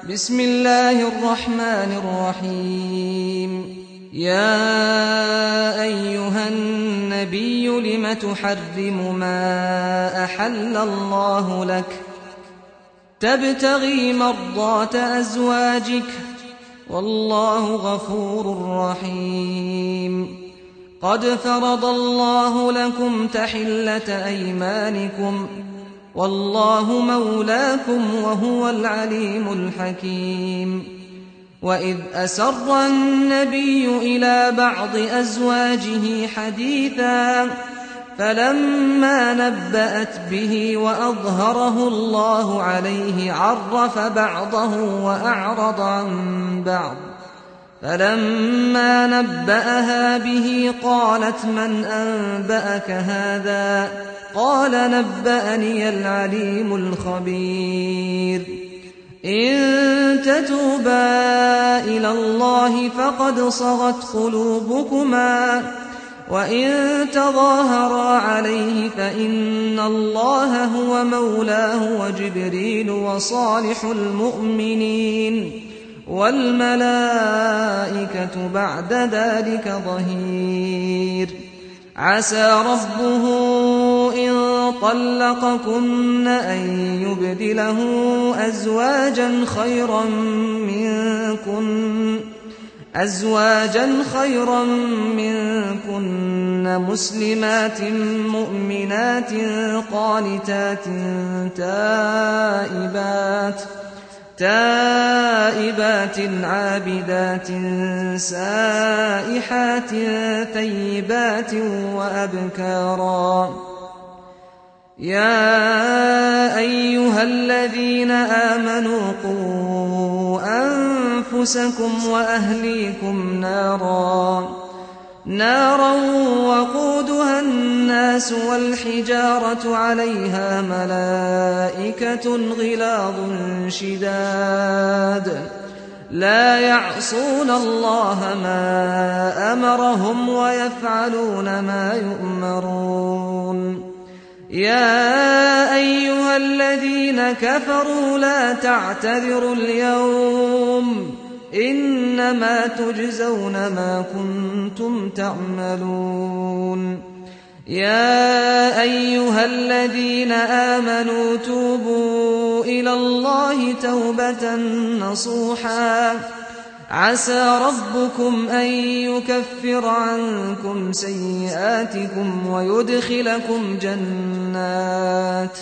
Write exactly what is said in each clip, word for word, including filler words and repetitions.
بسم الله الرحمن الرحيم. يا أيها النبي لم تحرم ما أحل الله لك تبتغي مرضات أزواجك والله غفور رحيم. قد فرض الله لكم تحلة أيمانكم والله مولاكم وهو العليم الحكيم. وإذ أسر النبي إلى بعض أزواجه حديثا فلما نبأت به وأظهره الله عليه عرف بعضه وأعرض عن بعض. فلما نبأها به قالت من أنبأك هذا؟ قال نبأني العليم الخبير. إن تتوبا إلى الله فقد صغت قلوبكما وإن تظاهرا عليه فإن الله هو مولاه وجبريل وصالح المؤمنين والملائكة بعد ذلك ظهير. عسى ربه إن طلقكن أن يبدله أزواجا خيرا منكن أزواجا خيرا منكن مسلمات مؤمنات قانتات تائبات تائبات عابدات سائحات ثيبات وأبكارا. يا أيها الذين آمنوا قوا أنفسكم وأهليكم نارا نارا وقودها الناس والحجارة عليها ملائكة غلاظ شداد لا يعصون الله ما أمرهم ويفعلون ما يؤمرون. يا أيها الذين كفروا لا تعتذروا اليوم إنما تجزون ما كنتم تعملون. يا أيها الذين آمنوا توبوا إلى الله توبة نصوحا عسى ربكم أن يكفر عنكم سيئاتكم ويدخلكم جنات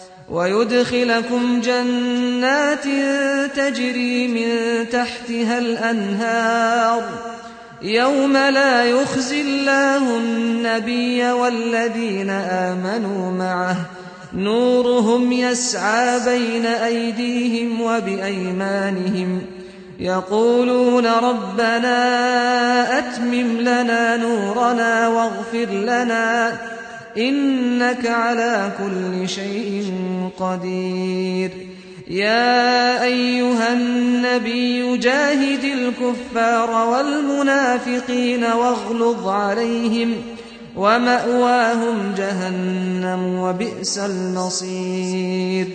ويدخلكم جنات تجري من تحتها الأنهار يوم لا يخزي الله النبي والذين آمنوا معه نورهم يسعى بين أيديهم وبأيمانهم يقولون ربنا أتمم لنا نورنا واغفر لنا إنك على كل شيء قدير. يا أيها النبي جاهد الكفار والمنافقين واغلظ عليهم ومأواهم جهنم وبئس المصير.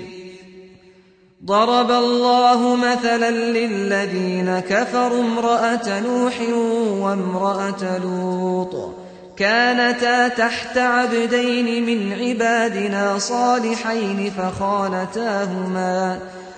ضرب الله مثلا للذين كفروا امرأة نوح وامرأة لوط كانتا تحت عبدين من عبادنا صالحين فخانتاهما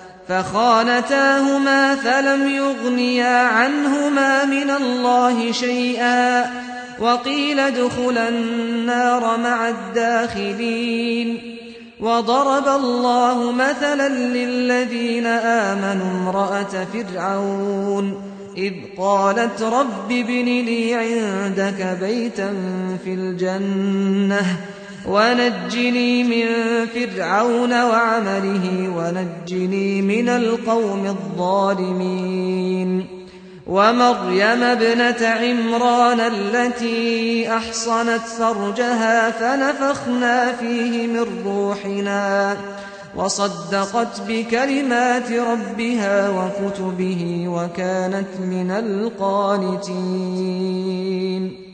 فخانتاهما فلم يغنيا عنهما من الله شيئا وقيل ادخلا النار مع الداخلين. وضرب الله مثلا للذين آمنوا امرأة فرعون إذ قالت رب ابن لي عندك بيتا في الجنة ونجني من فرعون وعمله ونجني من القوم الظالمين. ومريم ابنة عمران التي أحصنت فرجها فنفخنا فيه من روحنا وصدقت بكلمات ربها وكتبه وكانت من القانتين.